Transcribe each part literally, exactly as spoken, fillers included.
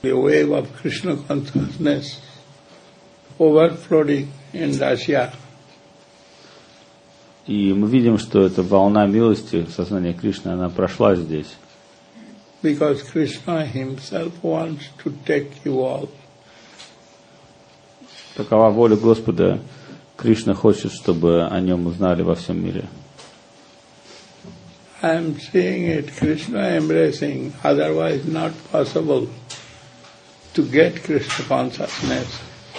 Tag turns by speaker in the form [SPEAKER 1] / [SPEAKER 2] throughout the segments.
[SPEAKER 1] the wave of Krishna consciousness overflowing in Russia.
[SPEAKER 2] И мы видим, что эта волна милости, сознания Кришны, она прошла здесь.
[SPEAKER 1] Because Krishna himself wants to take you all.
[SPEAKER 2] Такова воля Господа. Кришна хочет, чтобы о нем узнали во всем мире.
[SPEAKER 1] I am seeing it, Krishna embracing, otherwise not possible to get Krishna consciousness.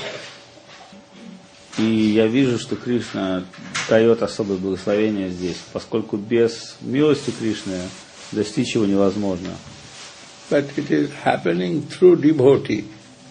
[SPEAKER 2] И я вижу, что Кришна дает особое благословение здесь, поскольку без милости Кришны достичь его невозможно.
[SPEAKER 1] But it is happening through devotee.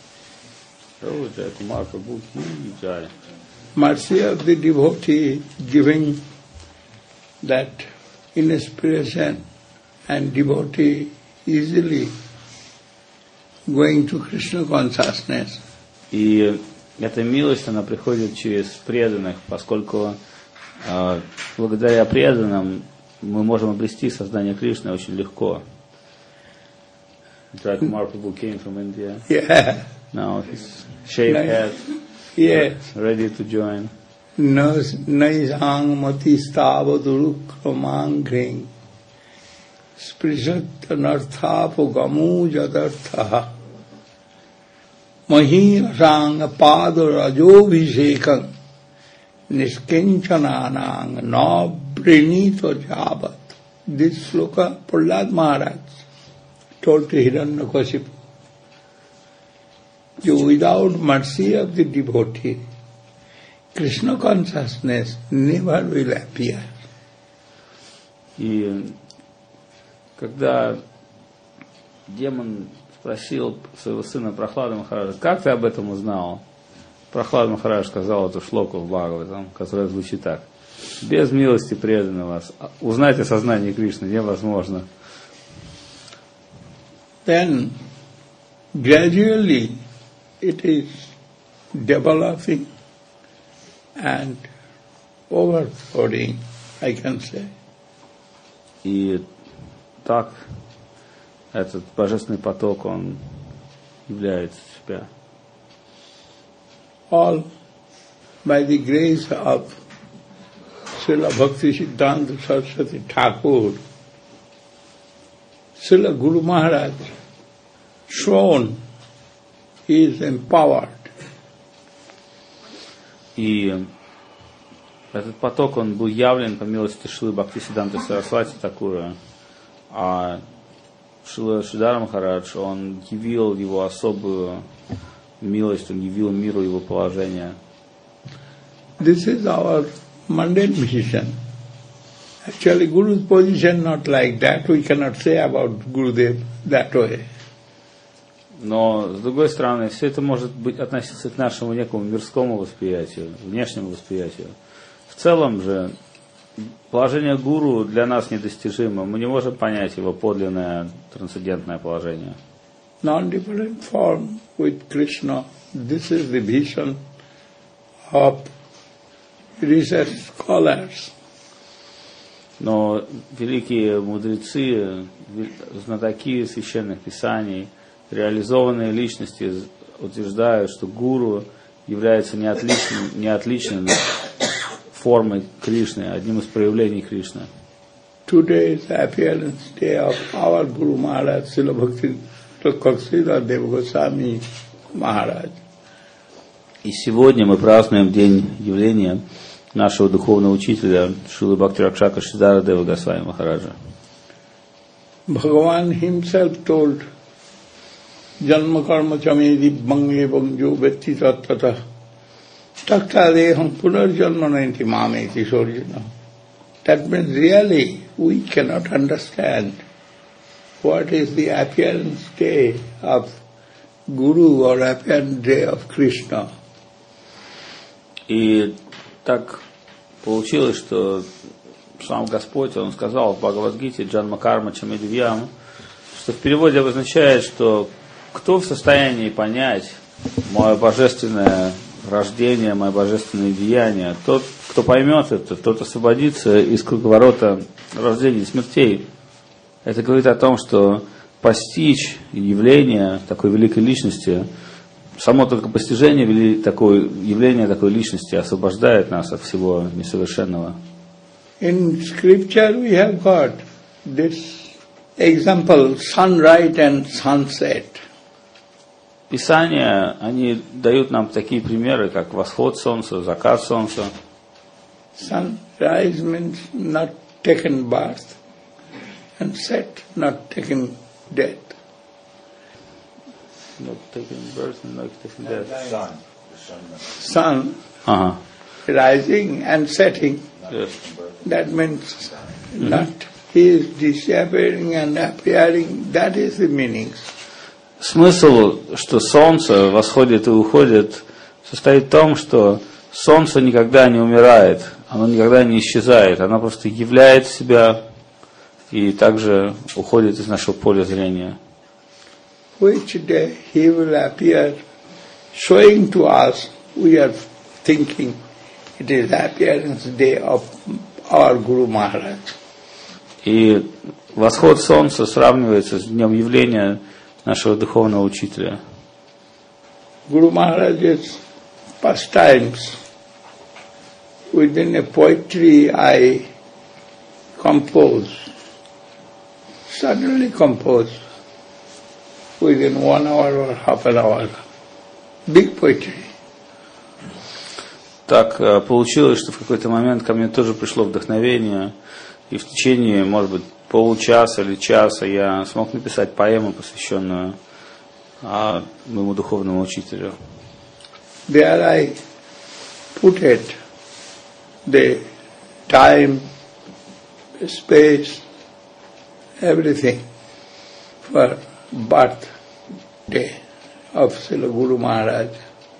[SPEAKER 1] Mercy of the devotee giving that inspiration and devotee easily going to Krishna consciousness.
[SPEAKER 2] И эта милость, она приходит через преданных, поскольку э, благодаря преданным мы можем обрести сознание Кришны очень легко. Like Mahaprabhu came from India.
[SPEAKER 1] Yeah.
[SPEAKER 2] Now he's shaved head,
[SPEAKER 1] yeah.
[SPEAKER 2] ready to join.
[SPEAKER 1] Naisang mati stavadurukramangring sprishatanarthapo gamu jadartha mahi asang padarajovishekan niskinchananang na pranito jabat. This sloka Prahlad Maharaj told to Hiranyakashipu. You, without mercy of the devotee, Krishna consciousness never will appear.
[SPEAKER 2] И когда демон спросил своего сына Прохлада Махараджа, как ты об этом узнал? Прохлад Махарадж сказал эту шлоку в Бхагаватам, которая звучит так: без милости преданного узнать о сознании Кришны невозможно.
[SPEAKER 1] Then gradually it is developing and overflowing, I can say.
[SPEAKER 2] И так этот божественный поток, он является себя.
[SPEAKER 1] All by the grace of Srila Bhaktisiddhanta Saraswati Thakur, Srila Guru Maharaj shown he is empowered.
[SPEAKER 2] И этот поток, он был явлен по милости Шрилы Бхактисиддханты Сарасвати Такура, а Шрила Шридхара Махарадж, он явил его особую милость, он явил миру его положение.
[SPEAKER 1] This is our mundane position. Actually, Guru's position not like that. We cannot say about Gurudev that way.
[SPEAKER 2] Но, с другой стороны, все это может быть относиться к нашему некому мирскому восприятию, внешнему восприятию. В целом же, положение гуру для нас недостижимо. Мы не можем понять его подлинное трансцендентное положение.
[SPEAKER 1] Non-different form with Krishna. This is the vision of research scholars.
[SPEAKER 2] Но великие мудрецы, знатоки священных писаний, реализованные личности утверждают, что гуру является не отличным, не отличной формой Кришны, одним из проявлений Кришны.
[SPEAKER 1] Today is the appearance day of our Guru Maharaj, Srila Bhakti Kaksida Deva Goswami Maharaj.
[SPEAKER 2] И сегодня мы празднуем день явления нашего духовного учителя Шрилы Бхакти Ракшака Шридхара Дева Госвами Махараджа.
[SPEAKER 1] Bhagavan himself told Janma karma chamedi bange bangjo vetti tattata takta deham punarjanma nainti mameti sorjana. That means really we cannot understand what is the appearance day of Guru or appearance day of Krishna.
[SPEAKER 2] И так получилось, что сам Господь, Он сказал в Бхагавад-гите Джанма карма чамедивьям, что в переводе обозначает, что кто в состоянии понять мое божественное рождение, мое божественное деяние, тот, кто поймет это, тот освободится из круговорота рождений и смертей. Это говорит о том, что постичь явление такой великой личности, само только постижение такой, явления такой личности освобождает нас от всего несовершенного.
[SPEAKER 1] In scripture we have got this example, sunrise and sunset.
[SPEAKER 2] Писания, они дают нам такие примеры, как восход солнца, закат солнца.
[SPEAKER 1] Sunrise means not taken birth, and set not taken death.
[SPEAKER 2] Not taken birth and not taken death.
[SPEAKER 1] Sun
[SPEAKER 2] Ага.
[SPEAKER 1] rising and setting.
[SPEAKER 2] Yes.
[SPEAKER 1] That means mm-hmm. not he is disappearing and appearing. That is the meaning.
[SPEAKER 2] Смысл, что солнце восходит и уходит, состоит в том, что солнце никогда не умирает, оно никогда не исчезает, оно просто являет себя и также уходит из нашего поля зрения.
[SPEAKER 1] Which day he will appear, showing to us, we are thinking it is the appearance day of our Guru Maharaj.
[SPEAKER 2] И восход солнца сравнивается с днем явления нашего духовного учителя.
[SPEAKER 1] Guru Maharaj's pastimes, within a poetry I compose, suddenly compose, within one hour or half an hour, big poetry.
[SPEAKER 2] Так получилось, что в какой-то момент ко мне тоже пришло вдохновение, и в течение, может быть, получаса или часа я смог написать поэму, посвященную а, моему духовному учителю.
[SPEAKER 1] There I put it, the time, space, everything for birthday of Srila Guru Maharaj.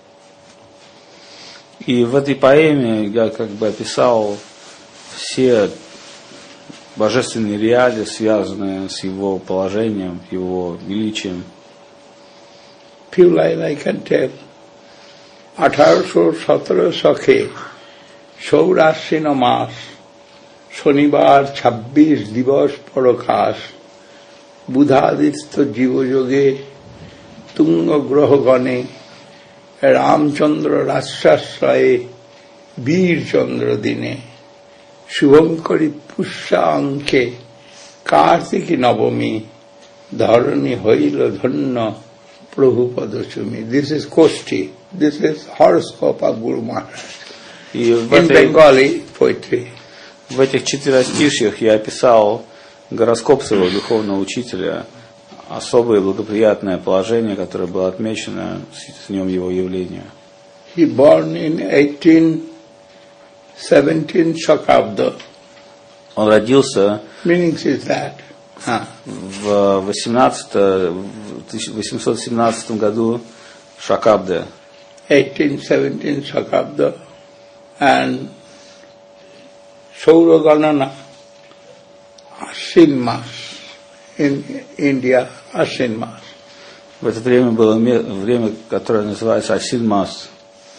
[SPEAKER 2] И в этой поэме я как бы описал все божественные реалии, связанные с его положением, его величием.
[SPEAKER 1] Few lines I can tell. আঠারোশো সতেরো শকে সৌরাশ্বিন মাস শনিবার ছাব্বিশ দিবস পরকাশ বুধাদিত্য জীবযোগে তুঙ্গ গ্রহগণে রামচন্দ্র রাশ্বাশ্রয়ে বীরচন্দ্র দিনে শুভঙ্করী পুষ্যা অঙ্কে কার্তিকী নবমী ধরণী হইল ধন্য প্রভু পদচুমি. This is Koshti. This is horoscope of Guru Maharaj. In этой, Bengali poetry.
[SPEAKER 2] В этих четверостишьях я описал гороскоп своего духовного учителя, особое благоприятное положение, которое было отмечено с днем его явления.
[SPEAKER 1] He born in eighteen seventeen Shakabda.
[SPEAKER 2] Он родился
[SPEAKER 1] Meaning is that. Huh.
[SPEAKER 2] в восемьсот семнадцатом году Шакабде.
[SPEAKER 1] eighteen seventeen Shakabda. And Saura Ganana, Ashin Mas. In India, Ashin Mas.
[SPEAKER 2] В это время было время, которое называется Асин Мас.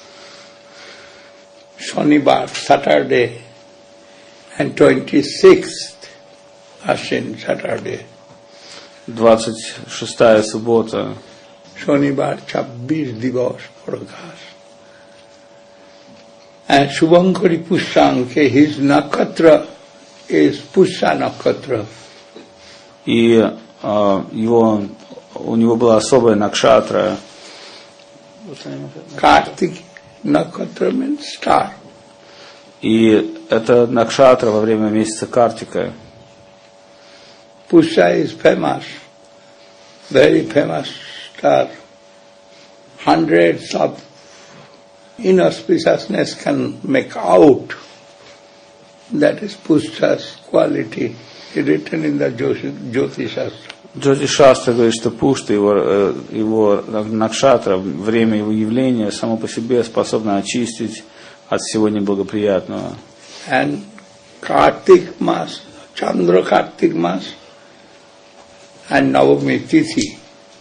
[SPEAKER 1] Shanibar, Saturday, and twenty-sixth Ashin, Saturday.
[SPEAKER 2] двадцать шестая суббота.
[SPEAKER 1] Shanibar, ছাব্বিশ দিবস প্রকাশ. And Shubhankari Pushyanke, his nakatra is Pushya nakatra.
[SPEAKER 2] И uh, его, у него была особая накшатра.
[SPEAKER 1] Kartik nakatra means star.
[SPEAKER 2] И это накшатра во время месяца Картика.
[SPEAKER 1] Pushya is famous, very famous star. Hundreds of inauspiciousness can make out. That is Pushya's quality, written in the Jyotish Shastra.
[SPEAKER 2] Джоти Шастра говорит, что Пушта, его, его накшатра, время его явления, само по себе способно очистить от всего неблагоприятного.
[SPEAKER 1] And Kartik Mas, Chandra Kartik Mas, and Navami Tithi,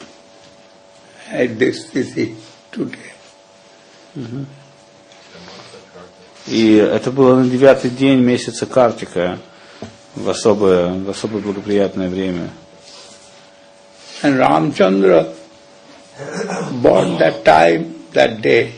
[SPEAKER 1] at this Tithi today.
[SPEAKER 2] Mm-hmm. И это было на девятый день месяца Картика, в особое, в особое благоприятное время.
[SPEAKER 1] And Ramchandra born that time, that day.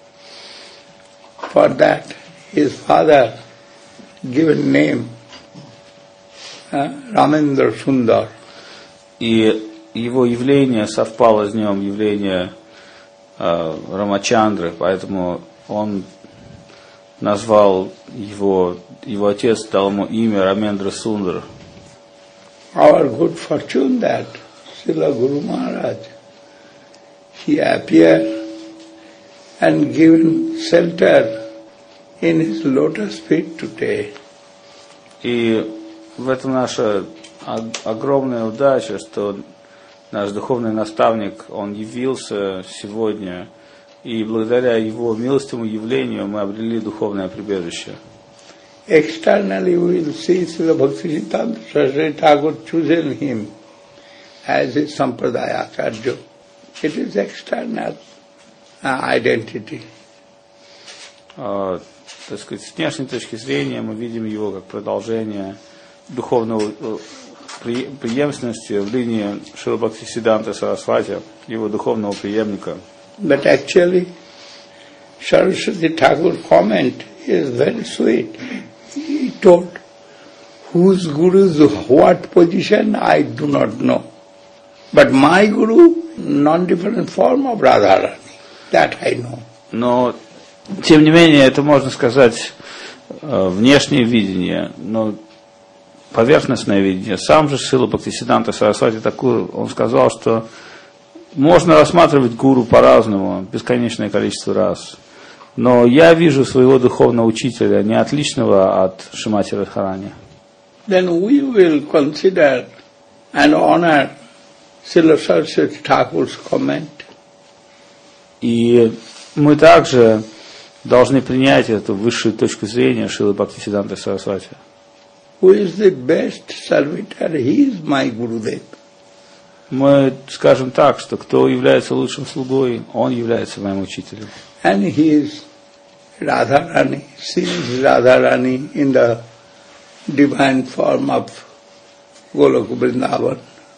[SPEAKER 1] For that, his father given name uh, Ramendra Sundar.
[SPEAKER 2] И его явление совпало с днем явления э, Рамачандры, поэтому он назвал его, его отец дал ему имя Рамендра Сундар.
[SPEAKER 1] Our good fortune that Srila Guru Maharaj, he appeared and given shelter in his lotus feet today.
[SPEAKER 2] И в этом наша огромная удача, что наш духовный наставник, он явился сегодня, и благодаря его милостивому явлению мы обрели духовное прибежище.
[SPEAKER 1] Externally we will see Srila Bhaktisiddhanta Saraswati Thakur chosen him as his Sampradaya Acharya. It is external uh, identity.
[SPEAKER 2] Uh, так сказать, с внешней точки зрения мы видим его как продолжение духовного преемственности в линии Шрила Бхактисиддханты Сарасвати, его духовного преемника.
[SPEAKER 1] But actually, Saraswati Thakur's comment is very sweet. He told, whose Guru's what position, I do not know. But my Guru, non-different form of Radharani. That I know.
[SPEAKER 2] Но, тем не менее, это можно сказать внешнее видение, но поверхностное видение. Сам же Шрила Бхактисиддханта Сарасвати Тхакур, он сказал, что можно рассматривать гуру по-разному, бесконечное количество раз. Но я вижу своего духовного учителя не отличного от Шримати Радхарани.
[SPEAKER 1] Then we will consider and honor Srila Saraswati Thakur's comment.
[SPEAKER 2] И мы также должны принять эту высшую точку зрения Шрилы Бхактисиддханты Сарасвати.
[SPEAKER 1] Who is the best servitor? He is my Gurudev.
[SPEAKER 2] Мы скажем так, что кто является лучшим слугой, он является моим учителем.
[SPEAKER 1] And he is Radharani. She is Radharani in the divine form of Goloka Vrindavan.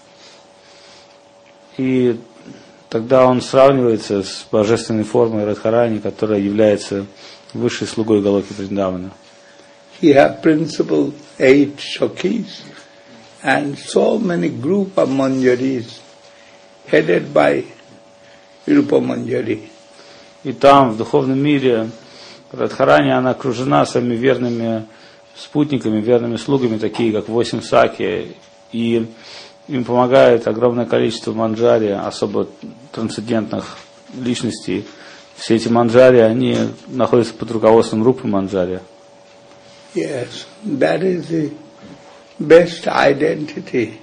[SPEAKER 2] И тогда он сравнивается с божественной формой Радхарани, которая является высшей слугой Галоки Вриндавана.
[SPEAKER 1] He has principal eight Sakhis and so many group of Manjaris headed by Rupa Manjari.
[SPEAKER 2] И там, в духовном мире, Радхарани, она окружена своими верными спутниками, верными слугами, такие как восемь саки, и им помогает огромное количество манджари, особо трансцендентных личностей. Все эти манджари, они находятся под руководством Рупы Манджари.
[SPEAKER 1] Yes, that is the best identity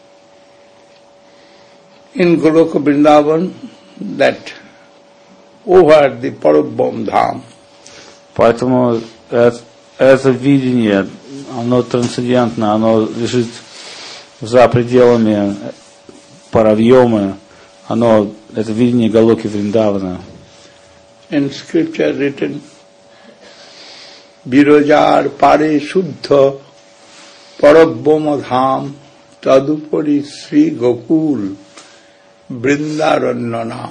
[SPEAKER 1] in Goloka Vrindavan, that over the Parabham Dham.
[SPEAKER 2] Поэтому это, это видение, оно трансцендентно, оно лежит за пределами Паравьомы, оно, это видение Галоки Вриндавана.
[SPEAKER 1] In scripture written, Virajar Pare Shuddha Parabhama Dham Tadupari Sri Gokul Vrindaranyanam.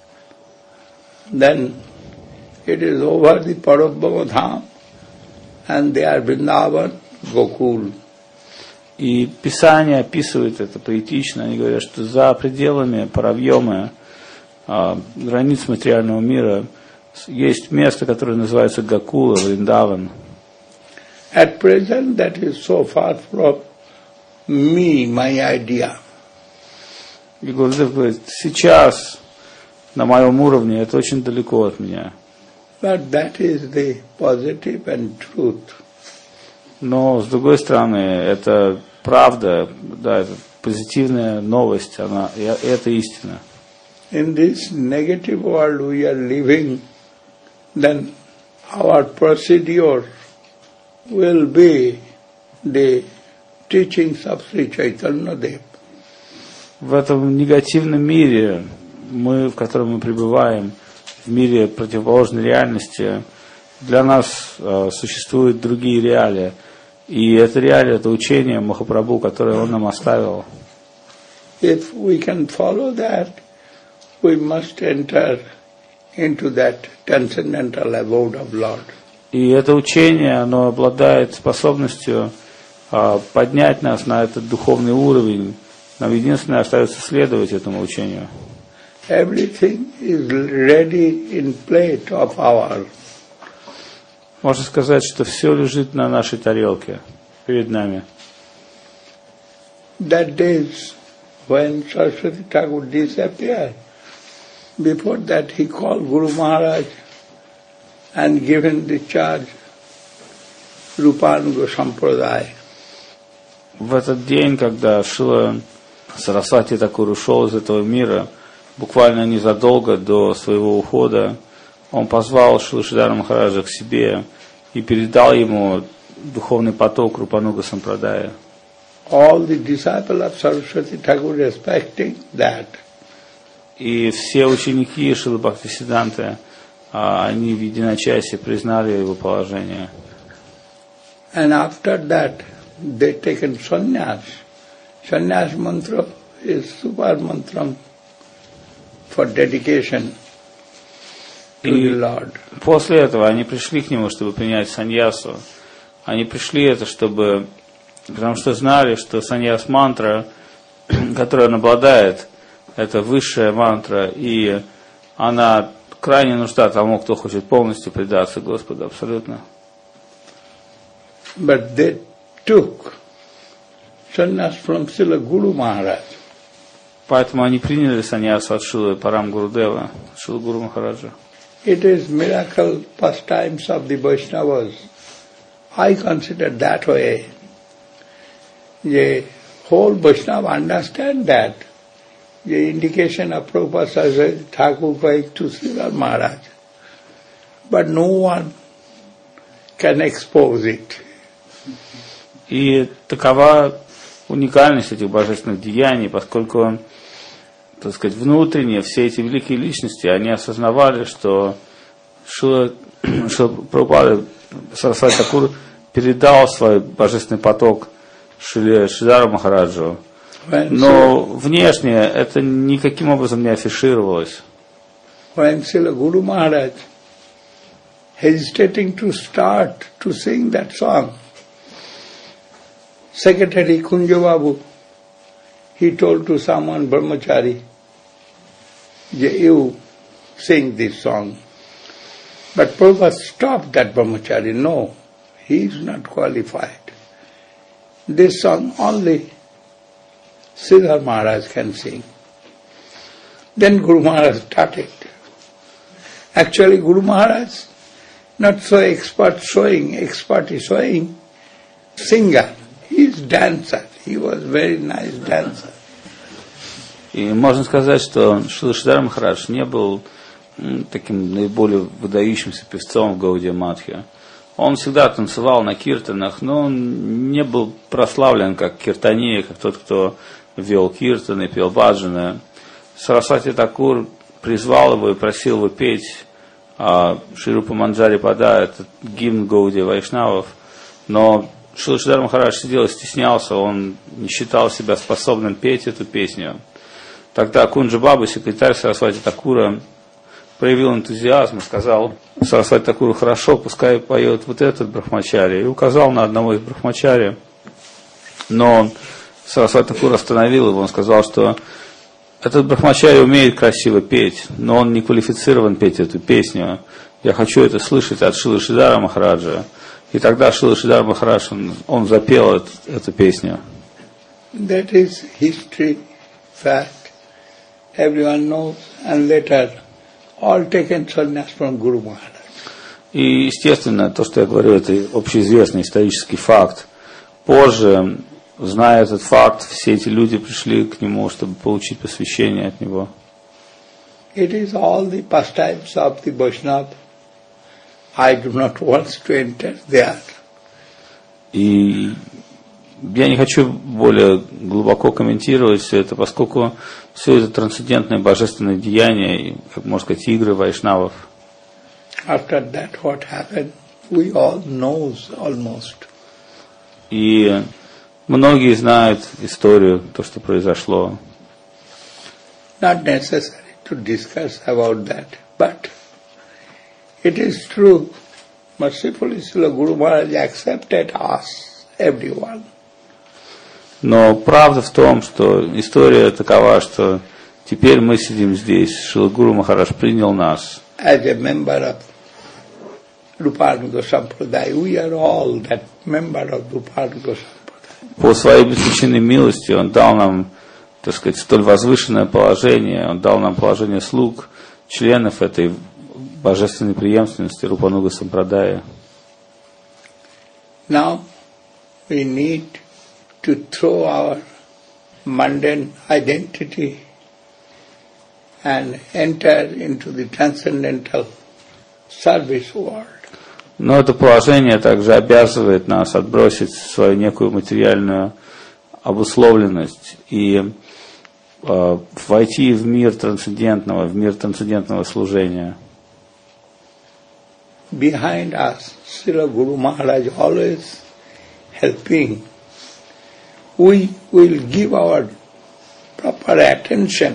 [SPEAKER 1] Then it is over the Parabhama Dham and they are Vrindavan, Gokul.
[SPEAKER 2] И Писание описывает это поэтично. Они говорят, что за пределами Паравьомы, границ материального мира, есть место, которое называется Гокула, Вриндаван.
[SPEAKER 1] At present, that is so far from me, my idea.
[SPEAKER 2] И Гурудев говорит, сейчас на моем уровне это очень далеко от меня.
[SPEAKER 1] But that is the positive and truth.
[SPEAKER 2] Но, с другой стороны, это правда, да, это позитивная новость, она, это истина.
[SPEAKER 1] In this negative world we are living, then our procedure will be the teachings of Sri Chaitanya Dev.
[SPEAKER 2] В этом негативном мире, мы, в котором мы пребываем, в мире противоположной реальности, для нас э, существуют другие реалии. И это реалия, это учение Махапрабху, которое он нам оставил.
[SPEAKER 1] if we can follow that, we must enter into that transcendental abode of Lord.
[SPEAKER 2] И это учение, оно обладает способностью а, поднять нас на этот духовный уровень. Нам единственное остается следовать этому учению.
[SPEAKER 1] Everything is ready in plate of our.
[SPEAKER 2] Можно сказать, что все лежит на нашей тарелке перед нами.
[SPEAKER 1] That days when Saraswati Thakur disappeared, before that he called Guru Maharaj and given the charge Rupanuga Sampradaya.
[SPEAKER 2] В этот день, когда Шрила Сарасвати Такур ушел из этого мира, буквально незадолго до своего ухода, он позвал Шрилу Шридхара Махараджа к себе и передал ему духовный поток Рупануга Сампрадая.
[SPEAKER 1] All the disciples of Saraswati Thakur respecting that.
[SPEAKER 2] И все ученики Шрилы Бхактисиддханты, они в единочасье признали его положение.
[SPEAKER 1] And after that, they taken sannyas. Sannyas mantra is super mantra for dedication to
[SPEAKER 2] И
[SPEAKER 1] the Lord.
[SPEAKER 2] После этого они пришли к нему, чтобы принять саньясу. Они пришли это, чтобы, потому что знали, что саньяс мантра, которой он обладает, это высшая мантра, и она крайне нужна тому, кто хочет полностью предаться Господу абсолютно.
[SPEAKER 1] But they took sannyas from Srila Guru Maharaj.
[SPEAKER 2] Поэтому они приняли саньясу от Шрилы Парам Гурудева, Шрилы Гуру Махараджа.
[SPEAKER 1] It is miracle pastimes of the Vaishnavas. I consider that way. The whole Vaishnava understand that. The indication of Prabhupada Saraswati Thakur going to Srila Maharaj. But no one can expose it.
[SPEAKER 2] И такова уникальность этих божественных деяний, поскольку, так сказать, внутренне все эти великие личности, они осознавали, что Шрила Прабхупада Сарасвати Такур передал свой божественный поток Шриле Шридхару Махараджу. Но внешне это никаким образом не афишировалось.
[SPEAKER 1] When Srila Guru Maharaj hesitating to start to sing that song, Secretary Kunja Babu, he told to someone, Brahmachari, you sing this song. But Prabhupada stopped that Brahmachari. No, he is not qualified. This song only Sridhar Maharaj can sing. Then Guru Maharaj started. Actually, Guru Maharaj, not so expert showing, expert is showing, singer. He is dancer. He was very nice dancer.
[SPEAKER 2] И можно сказать, что Шрила Шридхар Махарадж не был таким наиболее выдающимся певцом в Гаудия Матхе. Он всегда танцевал на киртанах, но он не был прославлен как киртания, как тот, кто вел киртаны, пел баджаны. Сарасвати Такур призвал его и просил его петь а, Шри Рупа Манджари Пада, этот гимн Гаудия Вайшнавов, но Шрила Шридхар Махарадж сидел и стеснялся, он не считал себя способным петь эту песню. Тогда Кунджа Баба, секретарь Сарасвати Такура, проявил энтузиазм и сказал Сарасвати Такуру: хорошо, пускай поет вот этот брахмачари, и указал на одного из брахмачари. Но Сарасвати Такур остановил его, он сказал, что этот брахмачари умеет красиво петь, но он не квалифицирован петь эту песню. Я хочу это слышать от Шрилы Шридхара Махараджа. И тогда Шрила Шридхар Махарадж, он, он запел эту, эту песню.
[SPEAKER 1] That is history, fact. Everyone knows, and later all taken sannyas from Guru Maharaj.
[SPEAKER 2] И, естественно, то, что я говорю, это общеизвестный исторический факт. Позже, зная этот факт, все эти люди пришли к нему, чтобы получить посвящение от него.
[SPEAKER 1] It is all the pastimes of the Vaishnava. I do not want to enter there.
[SPEAKER 2] И я не хочу более глубоко комментировать все это, поскольку все это трансцендентное божественное деяние, как можно сказать, игры вайшнавов.
[SPEAKER 1] After that, what happened, we all knows almost.
[SPEAKER 2] И многие знают историю, то, что произошло.
[SPEAKER 1] not necessary to discuss about that, but it is true. Mercifully, Srila Guru Maharaj accepted us, everyone.
[SPEAKER 2] Но правда в том, что история такова, что теперь мы сидим здесь, Шрила Гуру Махарадж принял нас.
[SPEAKER 1] As a member of Rupanuga Sampradaya, we are all that member of Rupanuga Sampradaya.
[SPEAKER 2] По своей бесконечной милости Он дал нам, так сказать, столь возвышенное положение, Он дал нам положение слуг, членов этой божественной преемственности Рупануга Сампрадая.
[SPEAKER 1] Now we need to throw our mundane identity and enter into the transcendental service world.
[SPEAKER 2] Но это положение также обязывает нас отбросить свою некую материальную обусловленность и э, войти в мир трансцендентного, в мир трансцендентного служения.
[SPEAKER 1] Behind us, Srila Guru Maharaj always helping. We will give our proper attention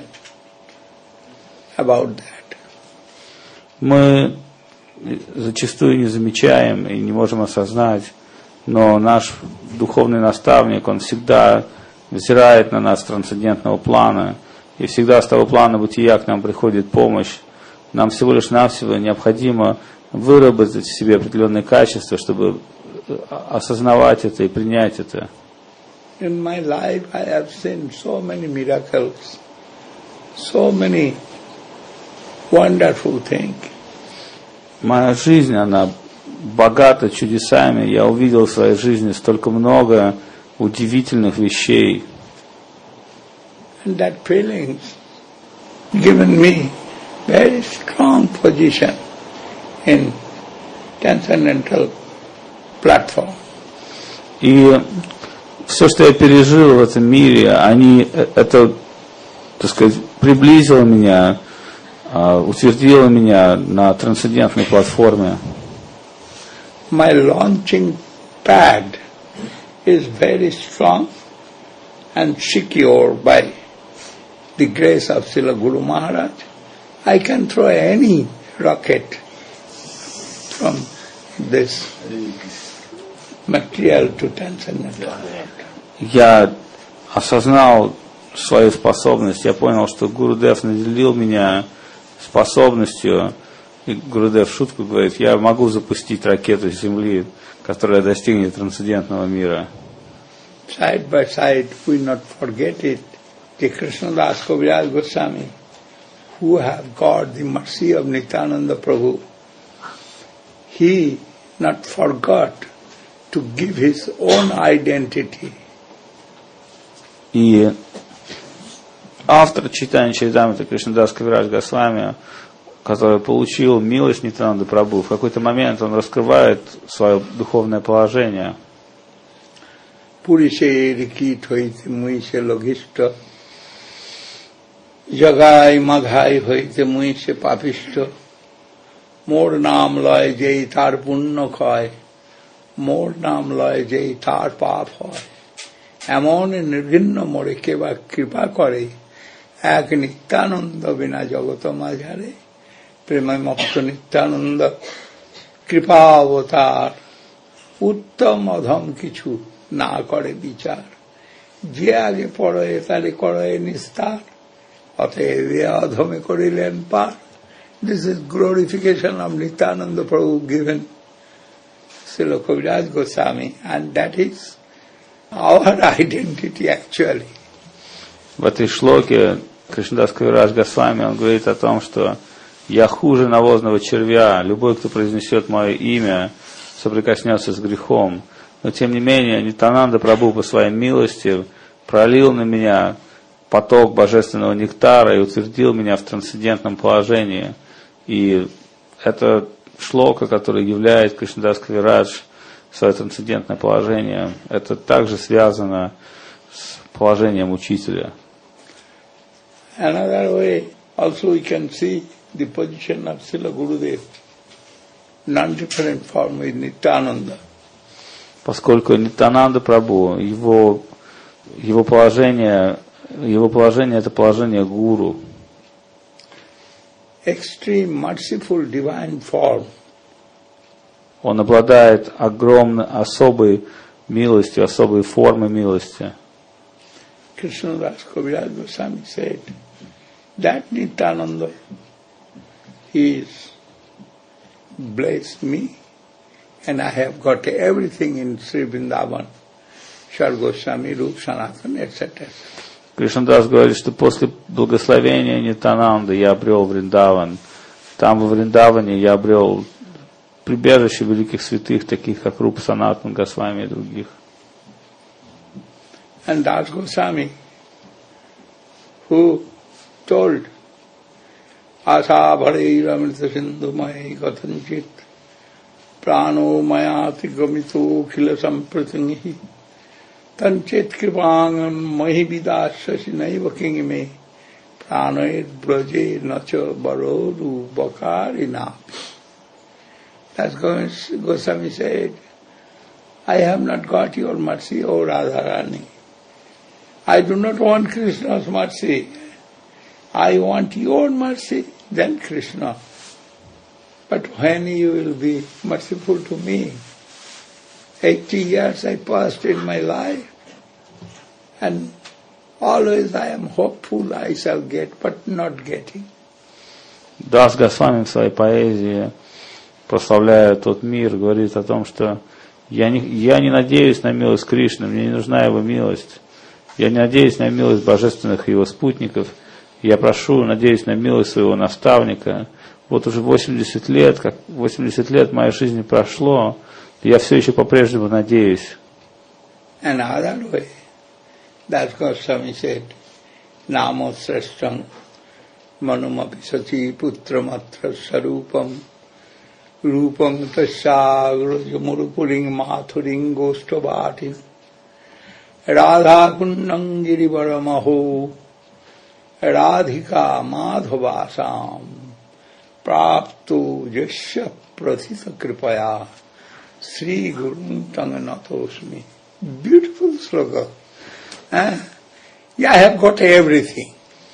[SPEAKER 1] about that.
[SPEAKER 2] Мы зачастую не замечаем и не можем осознать, но наш духовный наставник, он всегда взирает на нас с трансцендентного плана, и всегда с того плана бытия к нам приходит помощь. Нам всего лишь навсего необходимо выработать в себе определенные качества, чтобы осознавать это и принять это.
[SPEAKER 1] In my life I have seen so many miracles, so many wonderful things.
[SPEAKER 2] Моя жизнь, она богата чудесами. Я увидел в своей жизни столько много удивительных вещей.
[SPEAKER 1] And that feeling given me very strong position in transcendental platform.
[SPEAKER 2] И все, что я пережил в этом мире, они, это, так сказать, приблизило меня, утвердило меня на трансцендентной платформе.
[SPEAKER 1] My launching pad is very strong and secure by the grace of Srila Guru Maharaj. I can throw any rocket from this material to transcendental world.
[SPEAKER 2] Я осознал свою способность, я понял, что Гурудев наделил меня способностью, и Гурудев в шутку говорит, я могу запустить ракету с Земли, которая достигнет трансцендентного мира.
[SPEAKER 1] Side by side, we not forget it. The Krishnadas Kaviraj Goswami, who have got the mercy of Nityananda Prabhu, he not forgot to give his own identity.
[SPEAKER 2] И автор читания Чаритамриты Кришнадас Кавирадж Госвами, который получил милость Нитянанды Прабху, в какой-то момент он раскрывает свое духовное положение.
[SPEAKER 1] Purise rikit hoite muise logishto, jagai maghai hoite muise papishto, mor naam loy jei tar punno khoy, mor naam loy jei tar pap hoy. এমন নির্ভিন্ন মোরে কেবা কৃপা করে এক নিত্যানন্দ বিনা জগত মাঝারে প্রেমে মত্ত নিত্যানন্দ কৃপা অবতার উত্তম অধম কিছু না করে বিচার যে আগে পড়ে তারে করে নিস্তার অতএব অধমে করিলেন পার. This is glorification of Nityananda Prabhu given Srila Kaviraj Goswami, and that is our identity actually.
[SPEAKER 2] В этой шлоке Кришнадас Кавирадж Госвами, он говорит о том, что я хуже навозного червя, любой, кто произнесет мое имя, соприкоснется с грехом. Но тем не менее, Нитянанда Прабху по своей милости пролил на меня поток божественного нектара и утвердил меня в трансцендентном положении. И это шлока, которая являет Кришнадас Кавирадж свое трансцендентное положение, это также связано с положением учителя.
[SPEAKER 1] Another way, also we can see the position of Srila Gurudev, non-different form with Nityananda.
[SPEAKER 2] Поскольку Нитянанда Прабху, его, его положение, его положение это положение гуру.
[SPEAKER 1] extreme merciful divine form.
[SPEAKER 2] Он обладает огромной, особой милостью, особой формой милости.
[SPEAKER 1] Krishnadas Kaviraj Goswami said that Nityananda, he is blessed me and I have got everything in Sri Vrindavan, Shar Goswami, Rup Sanatan, et cetera.
[SPEAKER 2] Кришнадас говорит, что после благословения Нитянанды я обрел Вриндаван. Там во Вриндаване я обрел прибежище великих святых, таких как Рупа Санатан Госвами и других.
[SPEAKER 1] And Das Goswami, who told Asa Bhareir Amrita Sindhu Mai Katanchit Prano Mayati Gamito Khila Sampratingi Tanchet Kripangam Mahi Vidasasi Naiva Kingime Pranoed Braje Nacha Barodu Bakarina. Das Goswami said, I have not got your mercy, O Radharani. I do not want Krishna's mercy. I want your mercy, then Krishna. But when you will be merciful to me? Eighty years I passed in my life, and always I am hopeful I shall get, but not getting.
[SPEAKER 2] Дас Госвами в своей поэзии, прославляя тот мир, говорит о том, что я не, я не надеюсь на милость Кришны, мне не нужна его милость. Я не надеюсь на милость божественных его спутников. Я прошу, надеюсь на милость своего наставника. Вот уже восемьдесят лет, как восемьдесят лет моей жизни прошло, и я все еще по-прежнему надеюсь.
[SPEAKER 1] Another way, that Goswami said, Namo Srashtam Manumapi Sachi Putramatra Sarupam Rupam Tasyagrajamurupuling Mathuring Goshtavatim Radha Kunnam Girivaramaho Radhika Madhavasam Prapto Jasya Prathita Kripaya Sri Guru Tanganatosmi. Beautiful sloka. Eh? Yeah, I have got everything.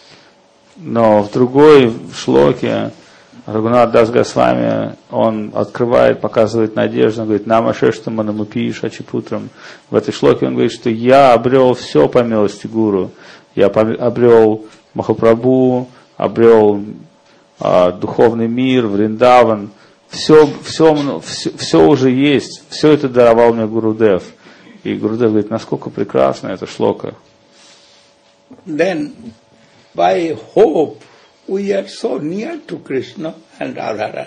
[SPEAKER 2] Но в другой шлоке Рагунат Дас Госвами, он открывает, показывает надежду, он говорит, «Нама шештам манамупи шачипутрам». В этой шлоке он говорит, что я обрел все по милости Гуру. Я обрел Махапрабху, обрел а, духовный мир, Вриндаван. Все, все, все, все уже есть, все это даровал мне Гурудев. И Гурудев говорит, насколько прекрасна эта шлока.
[SPEAKER 1] Then, by hope, we are so near to Krishna and Radharani.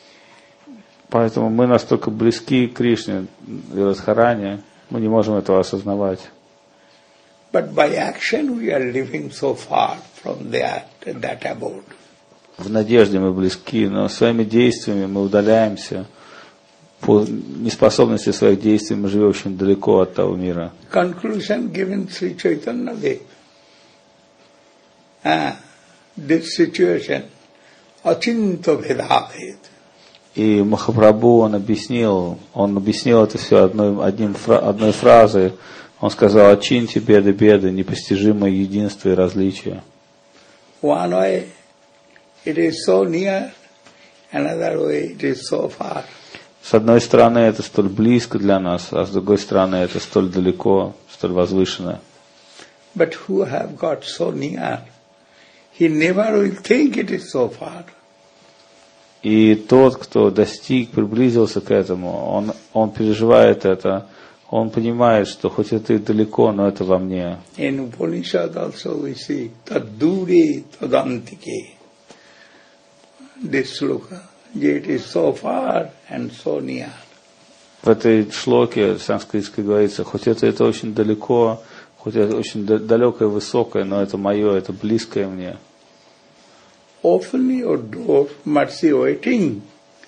[SPEAKER 2] Поэтому мы настолько близки к Кришне и Радхарани, мы не можем этого осознавать.
[SPEAKER 1] But by action we are living so far from that, that abode.
[SPEAKER 2] В надежде мы близки, но своими действиями мы удаляемся. По неспособности своих действий мы живем очень далеко от того мира.
[SPEAKER 1] Conclusion given Sri Chaitanya Dev. Ah, this situation, achinta bhedabhed.
[SPEAKER 2] И Махапрабху, он объяснил, он объяснил это все одной, одним, одной фразой. Он сказал, очиньте беды, беды, непостижимое единство и различие.
[SPEAKER 1] One way it is so near, another way it is so far.
[SPEAKER 2] С одной стороны это столь близко для нас, а с другой стороны это столь далеко, столь возвышенно.
[SPEAKER 1] But who have got so near, he never will think it is so far.
[SPEAKER 2] И тот, кто достиг, приблизился к этому, он, он переживает это, он понимает, что хоть это и далеко, но это во мне.
[SPEAKER 1] In Upanishad also we see tadure tadantike. This sloka, it is so far and so near.
[SPEAKER 2] В этой шлоке санскритской говорится, хоть это, это очень далеко, хоть это очень далекое, высокое, но это мое, это близкое мне.
[SPEAKER 1] Open your door, mercy waiting.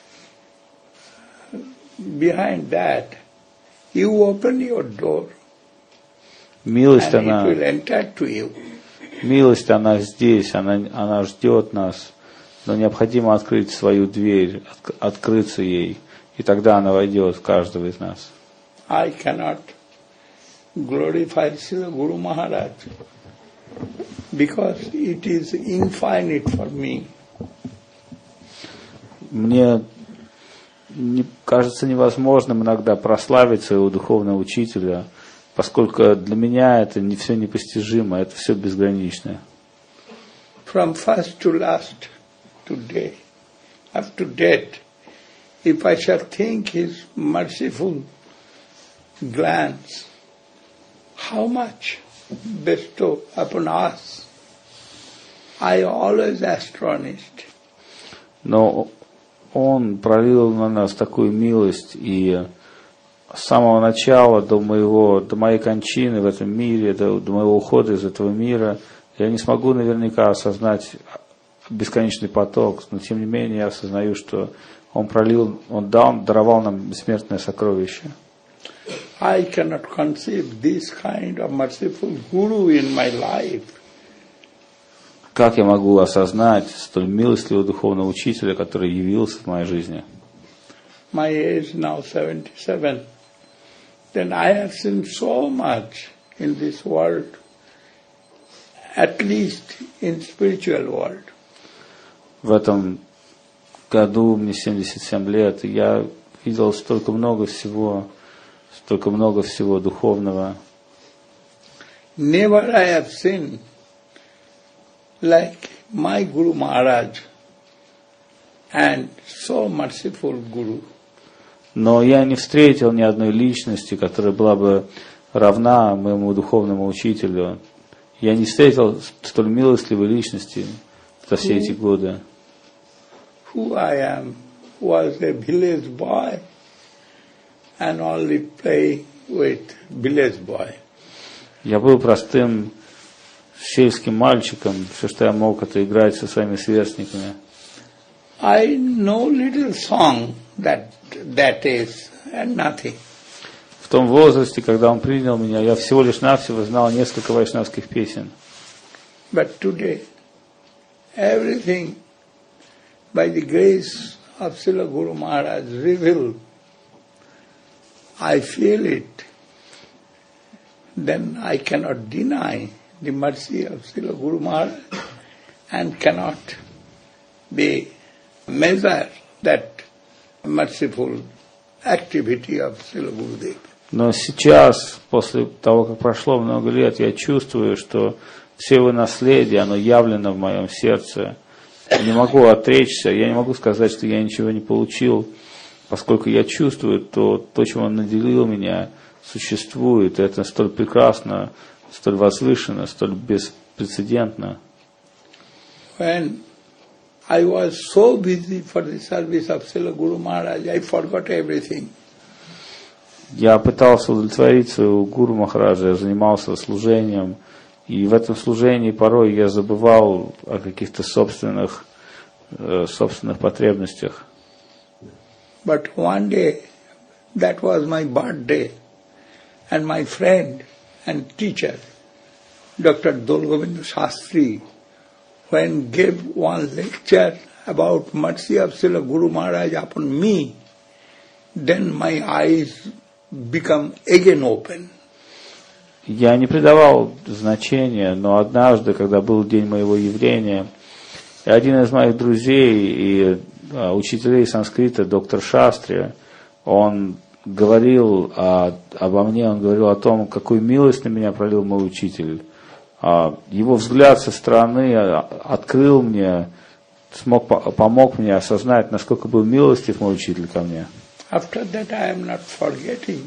[SPEAKER 1] Behind that, you open your door,
[SPEAKER 2] Милость,
[SPEAKER 1] and
[SPEAKER 2] она,
[SPEAKER 1] it will enter to you.
[SPEAKER 2] милость, она здесь, она, она ждет нас, но необходимо открыть свою дверь, от, открыться ей, и тогда она войдет в каждого из нас.
[SPEAKER 1] I cannot glorify Srila Guru Maharaj because it is infinite for me.
[SPEAKER 2] мне не, кажется невозможным иногда прославить своего духовного учителя, поскольку для меня это не все непостижимо, это все безгранично.
[SPEAKER 1] From first to last, today, up to date, if I shall think His merciful glance, how much bestow upon us, I always astonished.
[SPEAKER 2] Но Он пролил на нас такую милость, и с самого начала до моего, до моей кончины в этом мире, до, до моего ухода из этого мира, я не смогу наверняка осознать бесконечный поток, но тем не менее я осознаю, что Он пролил, Он дал, даровал нам бессмертное сокровище.
[SPEAKER 1] I cannot conceive this kind of merciful guru in my life.
[SPEAKER 2] Как я могу осознать столь милостливого духовного учителя, который явился в моей жизни?
[SPEAKER 1] My age now seventy-seven. Then I have seen so much in this world, at least in spiritual world.
[SPEAKER 2] В этом году мне семьдесят семь лет, и я видел столько много всего, столько много всего духовного.
[SPEAKER 1] Never I have seen like my Guru Maharaj and so merciful Guru.
[SPEAKER 2] Но я не встретил ни одной личности, которая была бы равна моему духовному учителю. Я не встретил столь милостливой личности за все эти годы.
[SPEAKER 1] Who I am was a village boy and only play with village boy.
[SPEAKER 2] Я был простым сельским мальчиком, все, что я мог, это играть со своими сверстниками.
[SPEAKER 1] I know little song that that is and nothing.
[SPEAKER 2] В том возрасте, когда он принял меня, я всего лишь навсего знал несколько вайшнавских песен.
[SPEAKER 1] But today, everything by the grace of Srila Guru Maharaj revealed. I feel it. Then I cannot deny the mercy of Srila Guru Maharaj and cannot be measure that merciful activity of Srila Gurudev.
[SPEAKER 2] Но сейчас, после того, как прошло много лет, я чувствую, что все его наследие, оно явлено в моем сердце. Я не могу отречься, я не могу сказать, что я ничего не получил, поскольку я чувствую, то, то чем он наделил меня, существует. И это столь прекрасно, столь возвышенно, столь беспрецедентно.
[SPEAKER 1] When I was so busy for the service of Srila Guru Maharaj, I forgot everything.
[SPEAKER 2] Я пытался удовлетворить своего Гуру Махараджа, я занимался служением, и в этом служении порой я забывал о каких-то собственных, э, собственных потребностях.
[SPEAKER 1] But one day, that was my birthday, and my friend and teacher, Doctor Dolgovinda Shastri, when gave one lecture about mercy of Srila Guru Maharaj upon me, then my eyes become again open.
[SPEAKER 2] Я не придавал значения, но однажды, когда был день моего явления, один из моих друзей и а, учителей санскрита, доктор Шастри, он говорил о, обо мне, он говорил о том, какую милость на меня пролил мой учитель. А, его взгляд со стороны открыл мне, смог, помог мне осознать, насколько был милостив мой учитель ко мне.
[SPEAKER 1] After that I am not forgetting.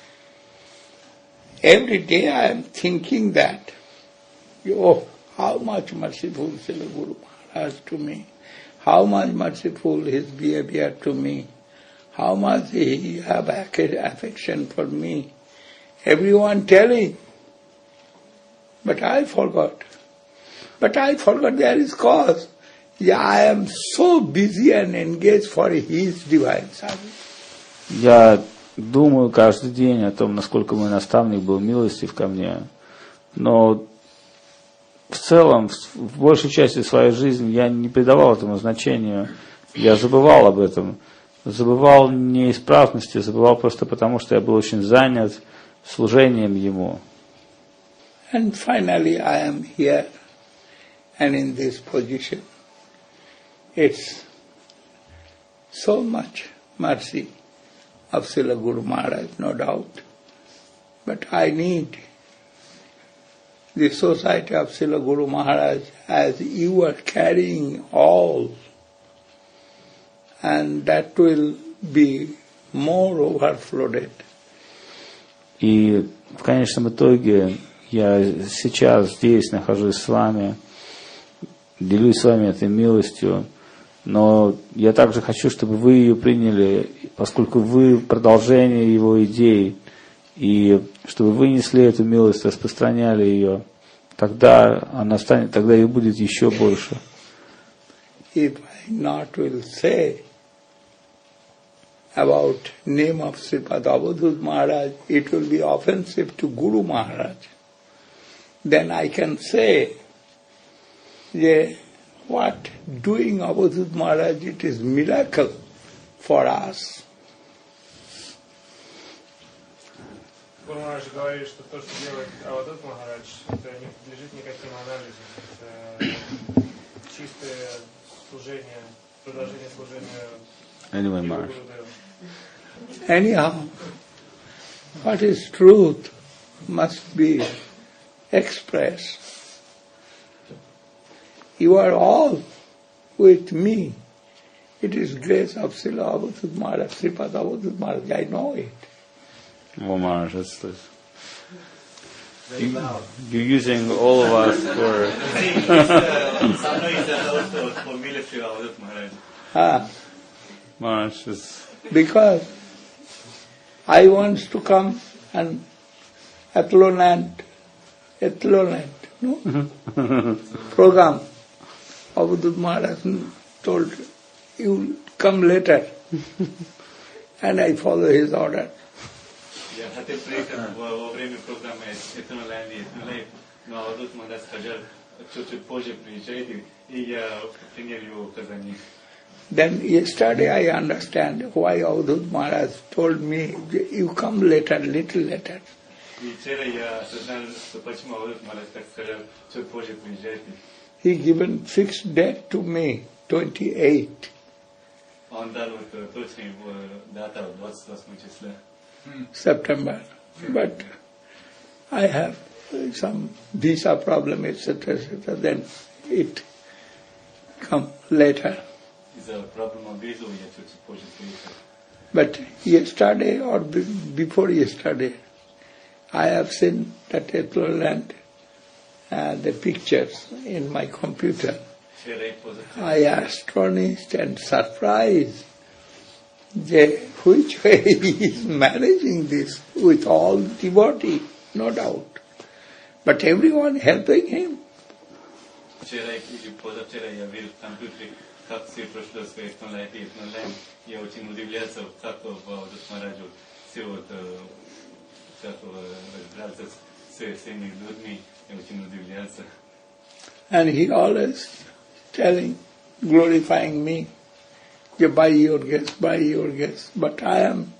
[SPEAKER 1] Every day I am thinking that, oh, how much merciful Srila Guru Maharaj to me, how much merciful his behavior to me, how much he have affection for me. Everyone telling, but I forgot. But I forgot there is cause. Yeah, I am so busy and engaged for his divine service.
[SPEAKER 2] Я думаю каждый день о том, насколько мой наставник был милостив ко мне. Но в целом, в большей части своей жизни я не придавал этому значению. Я забывал об этом. Забывал неисправности, забывал просто потому, что я был очень занят служением ему.
[SPEAKER 1] And finally I am here and in this position. It's so much mercy of Srila Guru Maharaj, no doubt. But I need the society of Srila Guru Maharaj as you are carrying all, and that will be more overflowed.
[SPEAKER 2] И в конечном итоге я сейчас здесь нахожусь с вами, делюсь с вами этой милостью, но я также хочу, чтобы вы ее приняли, поскольку вы продолжение его идей, и чтобы вы несли эту милость, распространяли ее, тогда она станет, тогда ее будет еще больше.
[SPEAKER 1] If I not will say about name of Sripad Avadhut Maharaj, it will be offensive to Guru Maharaj. Then I can say, yeah, what doing Avadhut Maharaj, it is miracle for us.
[SPEAKER 3] Гуру Махарадж говорит, что то, что делает Авадхут Махарадж, это не подлежит никаким анализам. Это чистое служение, продолжение служения
[SPEAKER 2] Anyway,
[SPEAKER 3] Его
[SPEAKER 2] Maharaj.
[SPEAKER 3] Гурудеву.
[SPEAKER 1] Anyhow, what is truth must be expressed. You are all with me. It is grace of Srila Avadhut Maharaj, Sripad Avadhut Maharaj, I know it.
[SPEAKER 2] Well, Maharaj, that's this. You, you're using all of us for...
[SPEAKER 1] Ah,
[SPEAKER 2] Maharaj is...
[SPEAKER 1] because I want to come and Athlonant, Athlonant, no? program. Avadhut Maharaj told, you come later. And I follow his order.
[SPEAKER 4] Я хотел приехать во время программы Этноландии, но Авадхут Махарадж сказал, чуть-чуть позже приезжайте, и я принял его указания.
[SPEAKER 1] Then yesterday I understand why Avadhut Maharaj told me, you come later, little later.
[SPEAKER 4] И вчера я осознал, что почему Авадхут Махарадж так сказал, чуть позже приезжайте.
[SPEAKER 1] He given fixed date to me, twenty-eighth.
[SPEAKER 4] Он дал вот точную дату, двадцать восьмого числа.
[SPEAKER 1] September. But I have some visa problem, et cetera, et cetera. Then it come later.
[SPEAKER 4] Из-за проблемы визы я чуть позже приехал.
[SPEAKER 1] But yesterday or be- before yesterday, I have seen that Athlonant, uh, the pictures in my computer.
[SPEAKER 4] Вчера и позавчера.
[SPEAKER 1] I astonished and surprised that which way he is managing this with all devotee, no doubt. But everyone helping him.
[SPEAKER 4] Вчера и позавчера я видел в компьютере, как все прошло с Этноландии, Этноланд. Я очень удивлялся, как Авадхут Махарадж все вот, как разбирался с всеми людьми. Я очень удивлялся.
[SPEAKER 1] And he always telling, glorifying me, you buy your guest, buy your guest. But I am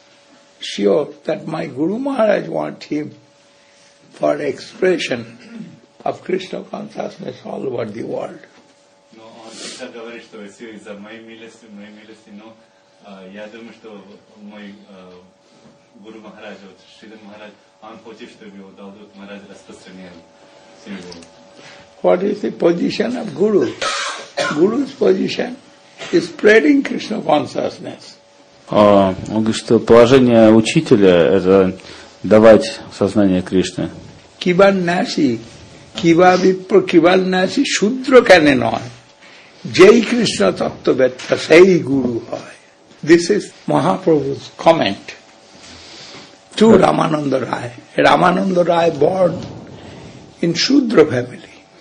[SPEAKER 1] sure that my Guru Maharaj wants him for expression of Krishna consciousness all over the world.
[SPEAKER 4] Но он всегда говорит, что все из-за моей милости, моей милости, но э, я думаю, что мой э, Гуру Махарадж, вот, Шридан Махарадж, он хочет, чтобы его Авадхут Махарадж распространял всю его.
[SPEAKER 1] What is the position of Guru? Guru's position is spreading Krishna consciousness.
[SPEAKER 2] Он говорит, что положение учителя – это давать сознание Кришны.
[SPEAKER 1] Kiban nasi, kiba vipra kiban nasi, shudra kane noy. Jai Krishna tattva betta, sei Guru hoy. This is Mahaprabhu's comment to Ramananda Rai. Ramananda Rai born in Shudra family.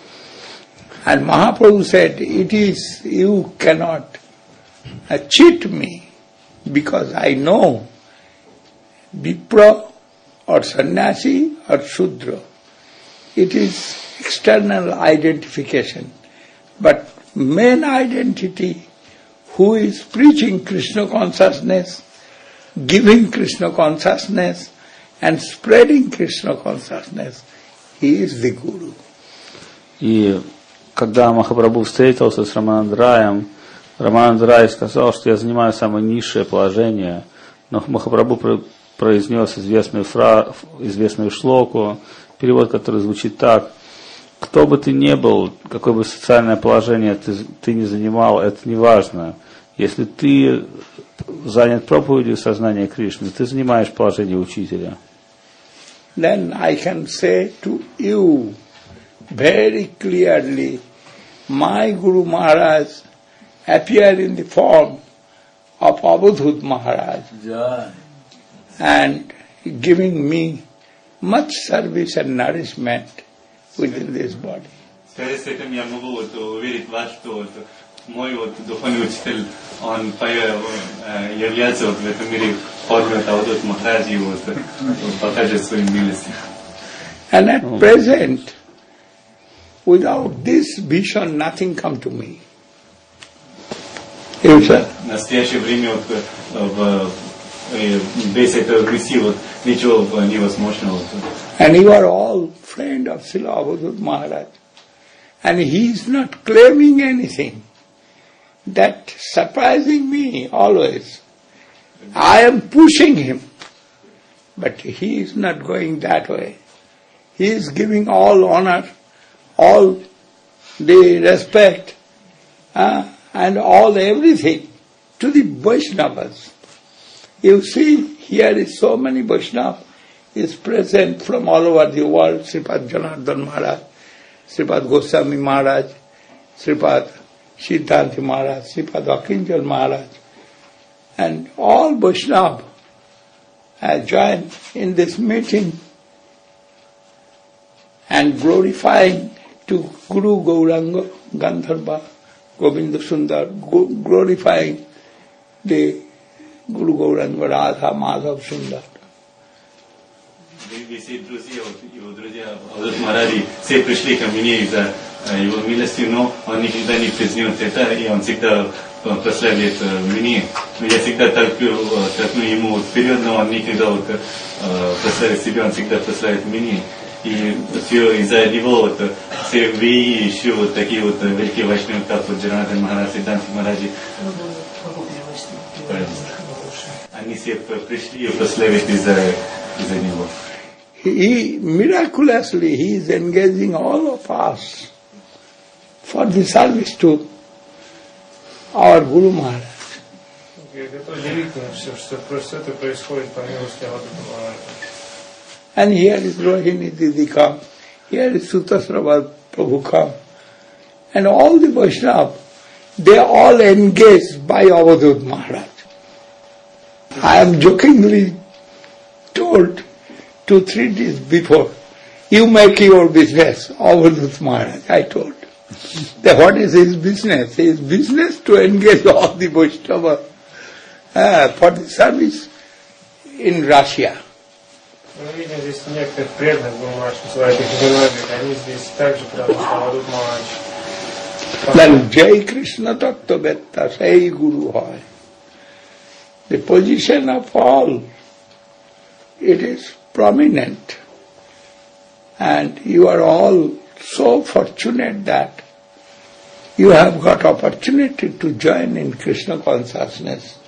[SPEAKER 1] And Mahaprabhu said, it is, you cannot uh, cheat me, because I know Vipra or Sannyasi or Shudra. It is external identification. But main identity, who is preaching Krishna consciousness, giving Krishna consciousness, and spreading Krishna consciousness, he is the Guru.
[SPEAKER 2] И когда Махапрабху встретился с Раманандараем, Рамананда Рай сказал, что я занимаю самое низшее положение, но Махапрабху произнес известную, фра... известную шлоку, перевод, который звучит так: кто бы ты ни был, какое бы социальное положение ты, ты не занимал, это не важно. Если ты занят проповедью сознания Кришны, ты занимаешь положение учителя.
[SPEAKER 1] Then I can say to you very clearly, my Guru Maharaj appeared in the form of Avadhut Maharaj yeah. and giving me much service and nourishment within this body.
[SPEAKER 4] Скорее с этим я могу вот уверить вас, что вот мой вот духовный учитель, он является вот в этом мире в форме Авадхут Махараджа и вот покажет свою милость.
[SPEAKER 1] And at oh. present, without this vision, nothing come to me. You say?
[SPEAKER 4] В настоящее время вот без этого мысли вот ничего невозможного.
[SPEAKER 1] And you are all friend of Srila Avadhut Maharaj. And he is not claiming anything. That surprising me always. I am pushing him. But he is not going that way. He is giving all honor, all the respect, uh, and all everything to the Vaishnavas. You see, here is so many Vaishnavas is present from all over the world. Sripad Janardhan Maharaj, Sripad Goswami Maharaj, Sripad Siddhanti Maharaj, Sripad Akinjal Maharaj, and all Vaishnavas have joined in this meeting and glorifying to Guru Gauranga, Gandharva, Govinda Sundar, glorifying the Guru Gauranga, Radha, Madhav, Sundar.
[SPEAKER 4] Все друзья, его друзья, Авадхут Махараджи, все пришли ко мне за его милостью, но он никогда не признает это, и он всегда прославляет меня. Я всегда толкну ему вперед, но он никогда вот прославит себя, он всегда прославит меня. И все из-за него вот, все вы еще вот такие вот великие вайшнавы, как вот Джанардхан Махарадж, Сиддханти Махараджи, они все пришли и прославить из-за из-за него.
[SPEAKER 1] He, miraculously, he is engaging all of us for the service to our Guru Maharaj. And here is Rohini Didi come, here is Sutasrava Prabhu come, and all the Vaishnava, they are all engaged by Avadhut Maharaj. I am jokingly told two, three days before, you make your business, Avadhut Maharaj, I told. That what is his business? His business to engage all the Vaishnava uh, for the service in Russia.
[SPEAKER 3] Мы видим здесь некоторых преданных Гуру Махарадж, называют их Гуру, они здесь также преданные Авадхут Махарадж.
[SPEAKER 1] Then Jai Krishna Tattva Vetta, say Guru Hoy. The position of all, it is prominent. And you are all so fortunate that you have got opportunity to join in Krishna consciousness.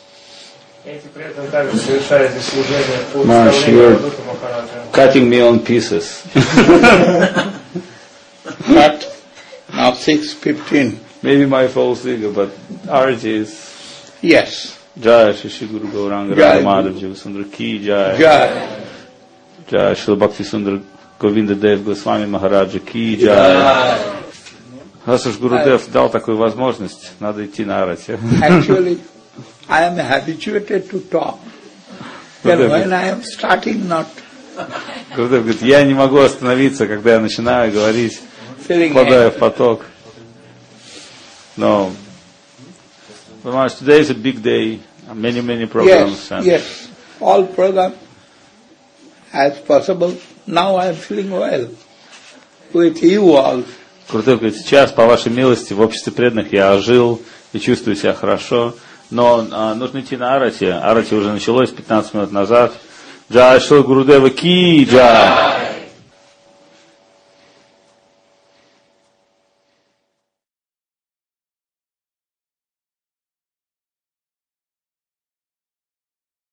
[SPEAKER 2] Maharaj, you are cutting me on pieces.
[SPEAKER 1] But now six fifteen.
[SPEAKER 2] Maybe my false figure, but Arati is...
[SPEAKER 1] Yes.
[SPEAKER 2] Jai Shri Guru Gauranga Radha Madhav Jiva Sundar Ki Jai.
[SPEAKER 1] Jai.
[SPEAKER 2] Jai Shri Bhakti Sundar Govinda Dev Goswami Maharaja Ki Jai. Раз уж Гурудев дал такую возможность, надо идти на Арати.
[SPEAKER 1] Actually, I am habituated to talk. Then when I am starting not...
[SPEAKER 2] Гурудев говорит, я не могу остановиться, когда я начинаю говорить, впадая в поток. No. But today is a big day, many, many programs.
[SPEAKER 1] Yes, and yes, all programs as possible. Now I am feeling well with you all.
[SPEAKER 2] Гурудев говорит, сейчас, по вашей милости, в обществе преданных я ожил и чувствую себя хорошо, но а, нужно идти на Арати. Арати уже началось пятнадцать минут назад. Джай Шри Гурудева Ки Джай.